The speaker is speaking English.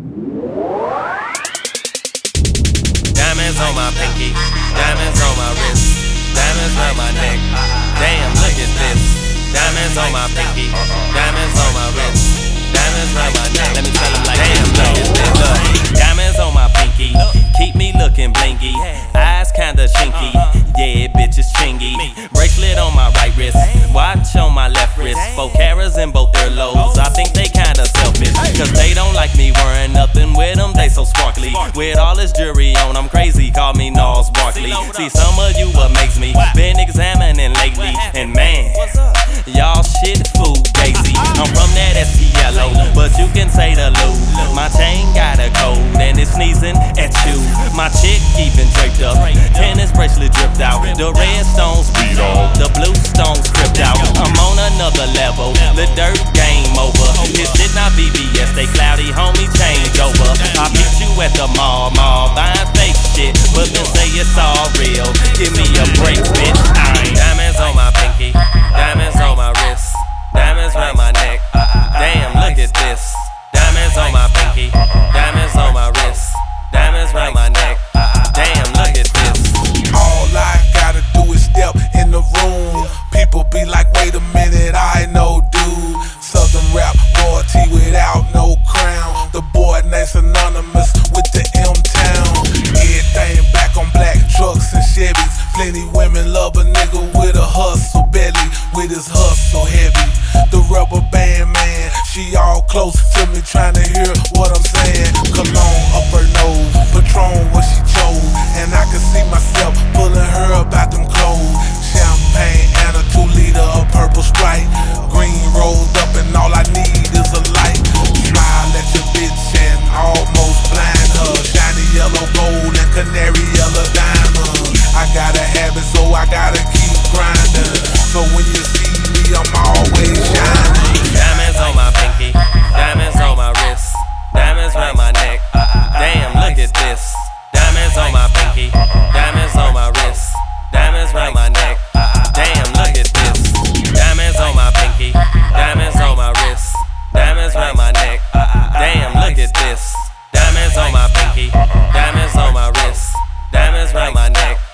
Diamonds on my pinky, diamonds on my wrist, diamonds around my neck. Damn, look at this. Diamonds on my pinky, diamonds on my wrist, diamonds around my neck. Let me tell them like, damn, look at this. Look, diamonds on my pinky, keep me looking blinky. Eyes kinda chinky, yeah, bitch is chingy. Bracelet on my right wrist, watch on my left wrist. 4 carats in both their lobes. I think they kinda selfish, cause they don't like me wearing nothing with them. They so sparkly, with all this jewelry on, I'm crazy. Call me Gnarls Barkley. See, some of you amaze me, been examining lately, and man, y'all shit fugazi. I'm from that STLO, but you can say the Lou. My chain got a code, and it's sneezing at you. My chick even draped up, tennis bracelet dripped out. The red stones beat off, the blue stones tripped out. I'm on another level, the dirt game over. This shit not BBS, they cloudy, homie, change over. I beat you at the mall, buying fake shit, but then say it's all real. Give me a break, bitch. Diamonds on my pinky, diamonds on my wrist, diamonds around my neck. Damn, look at this. Diamonds on my pinky, diamonds on my wrist, diamonds around my neck. Damn, look at this. All I gotta do is step in the room. People be like, wait a minute, I know dude. Southern rap royalty without no crown. The boy name's synonymous with the M-Town. Everything black on black, trucks and Chevys. Plenty women love a nigga with a hustle belly, with his hustle heavy. The rubber band man, she all close to me, trying to hear what I'm saying. Cologne up her nose, Patron what she chose, and I can see myself pulling her about them clothes. Champagne and a 2-liter of purple Sprite, green rolled up and all I need is a light. Smile at your bitch and almost blind her. Shiny yellow gold and canary yellow diamond. I gotta have it, so I gotta keep grinding. So when you see me, I'm always shining. Diamonds on my pinky, diamonds on my wrist, diamonds around my neck. Damn, look at this. Diamonds on my pinky, diamonds on my wrist, diamonds around my neck. Damn, look at this. Diamonds on my pinky, diamonds on my wrist, diamonds around my neck. Damn, look at this. Diamonds on my pinky, diamonds on my wrist, diamonds around my neck.